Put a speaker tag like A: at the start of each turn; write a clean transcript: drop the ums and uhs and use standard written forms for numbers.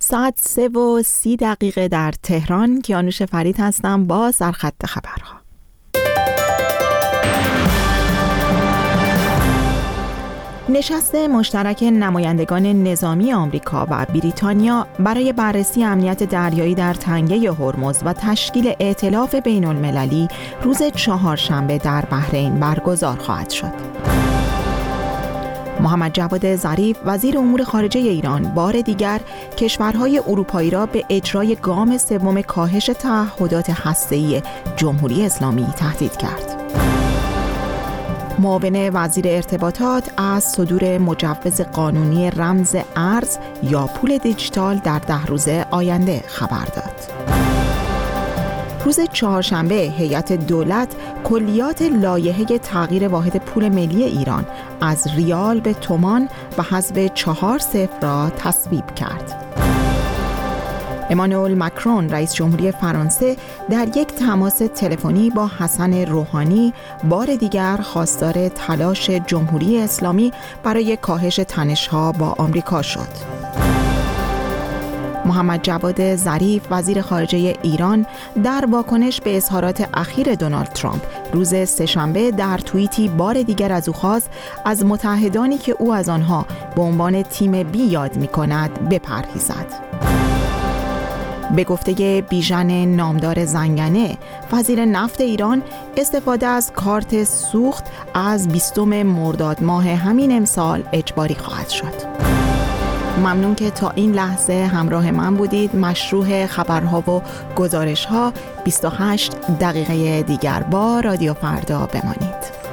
A: ساعت 3:30 در تهران. کیانوش فرید هستم با سرخط خبرها. نشست مشترک نمایندگان نظامی آمریکا و بریتانیا برای بررسی امنیت دریایی در تنگه هرمز و تشکیل ائتلاف بین المللی روز چهارشنبه در بحرین برگزار خواهد شد. محمد جواد ظریف وزیر امور خارجه ایران بار دیگر کشورهای اروپایی را به اجرای گام سوم کاهش تعهدات هسته‌ای جمهوری اسلامی تهدید کرد. معاون وزیر ارتباطات از صدور مجوز قانونی رمز ارز یا پول دیجیتال در 10 روز آینده خبر داد. روز چهارشنبه هیئت دولت کلیات لایحه تغییر واحد پول ملی ایران از ریال به تومان و حذف 4 صفر را تصویب کرد. امانوئل مکرون رئیس جمهوری فرانسه در یک تماس تلفنی با حسن روحانی بار دیگر خواستار تلاش جمهوری اسلامی برای کاهش تنش‌ها با آمریکا شد. محمد جواد ظریف وزیر خارجه ایران در واکنش به اظهارات اخیر دونالد ترامپ روز سه‌شنبه در توییتی بار دیگر از او خواست از متحدانی که او از آنها به عنوان تیم بی یاد می‌کند بپرهیزد. به گفته بیژن نامدار زنگنه وزیر نفت ایران، استفاده از کارت سوخت از 20 مرداد ماه همین امسال اجباری خواهد شد. ممنون که تا این لحظه همراه من بودید. مشروع خبرها و گزارش‌ها 28 دقیقه دیگر با رادیو فردا بمانید.